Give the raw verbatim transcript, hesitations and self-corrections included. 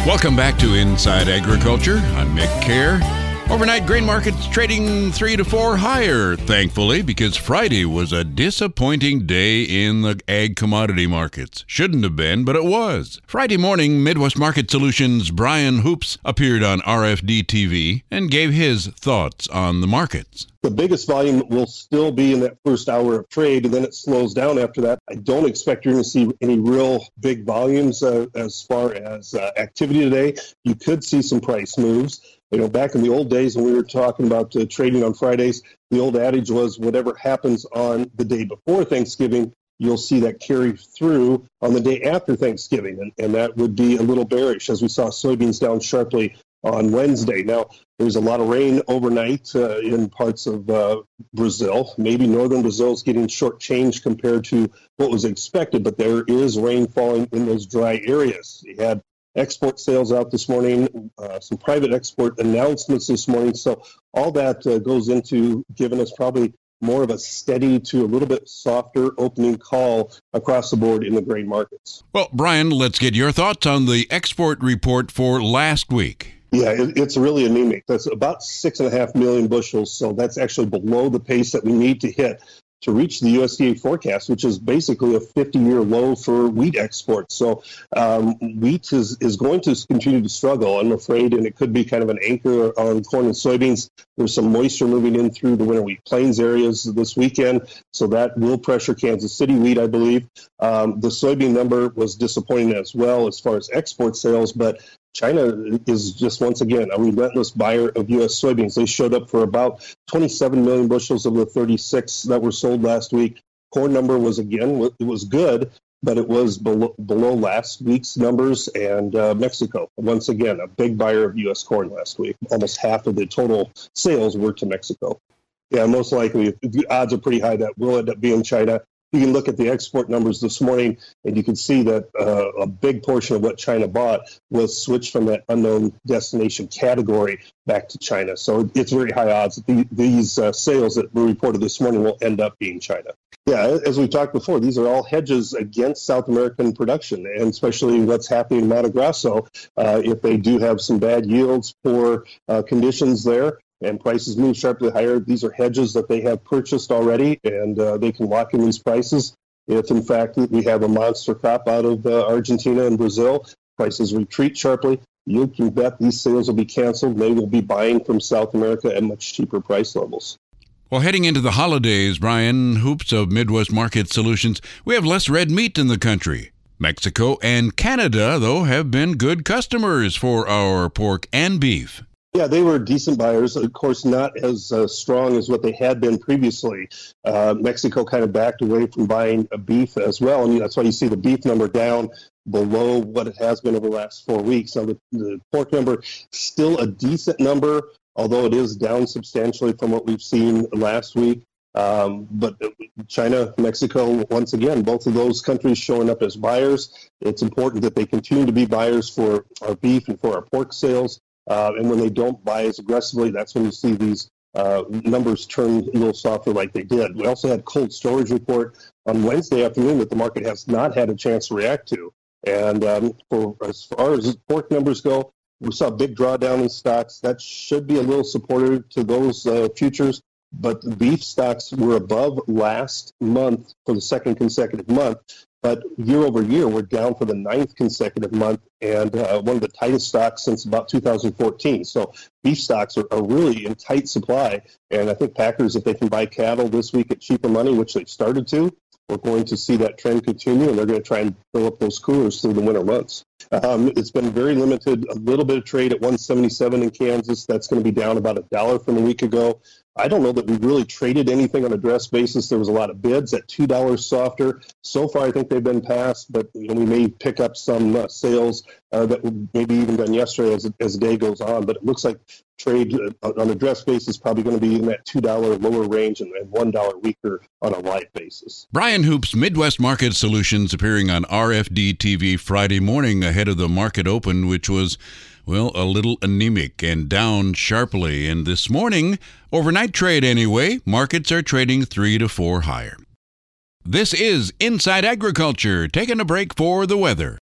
Welcome back to Inside Agriculture. I'm Mick Kerr. Overnight grain markets trading three to four higher, thankfully, because Friday was a disappointing day in the ag commodity markets. Shouldn't have been, but it was. Friday morning, Midwest Market Solutions' Brian Hoops appeared on R F D T V and gave his thoughts on the markets. The biggest volume will still be in that first hour of trade, and then it slows down after that. I don't expect you're going to see any real big volumes uh, as far as uh, activity today. You could see some price moves. You know, back in the old days when we were talking about uh, trading on Fridays, the old adage was whatever happens on the day before Thanksgiving, you'll see that carry through on the day after Thanksgiving, and, and that would be a little bearish, as we saw soybeans down sharply on Wednesday. Now, there's a lot of rain overnight uh, in parts of uh, Brazil. Maybe northern Brazil is getting shortchanged compared to what was expected, but there is rain falling in those dry areas. You had export sales out this morning, uh, some private export announcements this morning. So all that uh, goes into giving us probably more of a steady to a little bit softer opening call across the board in the grain markets. Well, Brian, let's get your thoughts on the export report for last week. Yeah, it, it's really anemic. That's about six and a half million bushels. So that's actually below the pace that we need to hit to reach the U S D A forecast, which is basically a fifty-year low for wheat exports. So um, wheat is, is going to continue to struggle, I'm afraid, and it could be kind of an anchor on corn and soybeans. There's some moisture moving in through the winter wheat plains areas this weekend, so that will pressure Kansas City wheat, I believe. Um, the soybean number was disappointing as well as far as export sales, but China is just, once again, a relentless buyer of U S soybeans. They showed up for about twenty-seven million bushels of the thirty-six that were sold last week. Corn number was, again, it was good, but it was below, below last week's numbers. And uh, Mexico, once again, a big buyer of U S corn last week. Almost half of the total sales were to Mexico. Yeah, most likely, the odds are pretty high that will end up being China. You can look at the export numbers this morning, and you can see that uh, a big portion of what China bought was switched from that unknown destination category back to China. So it's very high odds that the, these uh, sales that were reported this morning will end up being China. Yeah, as we talked before, these are all hedges against South American production, and especially what's happening in Mato Grosso. Uh, if they do have some bad yields, poor uh, conditions there, and prices move sharply higher, these are hedges that they have purchased already, and uh, they can lock in these prices. If, in fact, we have a monster crop out of uh, Argentina and Brazil, prices retreat sharply, you can bet these sales will be canceled. They will be buying from South America at much cheaper price levels. Well, heading into the holidays, Brian Hoops of Midwest Market Solutions, we have less red meat in the country. Mexico and Canada, though, have been good customers for our pork and beef. Yeah, they were decent buyers. Of course, not as uh, strong as what they had been previously. Uh, Mexico kind of backed away from buying a beef as well, and that's why you see the beef number down below what it has been over the last four weeks. Now, the, the pork number, still a decent number, although it is down substantially from what we've seen last week. Um, but China, Mexico, once again, both of those countries showing up as buyers. It's important that they continue to be buyers for our beef and for our pork sales. Uh, and when they don't buy as aggressively, that's when you see these uh, numbers turn a little softer like they did. We also had cold storage report on Wednesday afternoon that the market has not had a chance to react to. And um, for as far as pork numbers go, we saw a big drawdown in stocks. That should be a little supportive to those uh, futures. But the beef stocks were above last month for the second consecutive month. But year over year, we're down for the ninth consecutive month, and uh, one of the tightest stocks since about two thousand fourteen. So beef stocks are, are really in tight supply. And I think packers, if they can buy cattle this week at cheaper money, which they've started to, we're going to see that trend continue, and they're going to try and fill up those coolers through the winter months. Um, it's been very limited, a little bit of trade at one seventy-seven in Kansas. That's going to be down about a dollar from a week ago. I don't know that we really traded anything on a dress basis. There was a lot of bids at two dollars softer. So far, I think they've been passed, but you know, we may pick up some uh, sales uh, that were maybe even done yesterday as, as the day goes on. But it looks like trade uh, on a dress basis is probably going to be in that two dollars lower range and, and one dollar weaker on a live basis. Brian Hoops, Midwest Market Solutions, appearing on R F D T V Friday morning ahead of the market open, which was, well, a little anemic and down sharply. And this morning, overnight trade anyway, markets are trading three to four higher. This is Inside Agriculture, taking a break for the weather.